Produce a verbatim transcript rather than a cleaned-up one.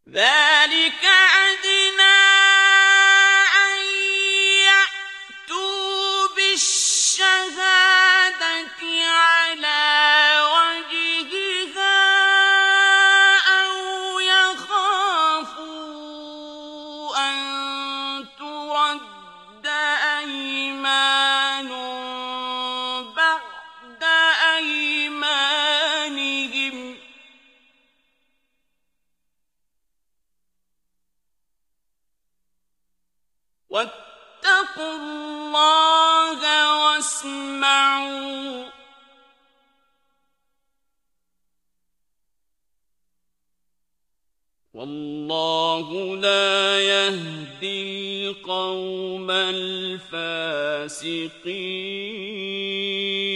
ذلك أدنى أن يأتوا بالشهادة على وجهها أو يخافوا أن ترد أيمان بعد أيمانهم واتقوا الله واسمعوا والله لا يهدي القوم الفاسقين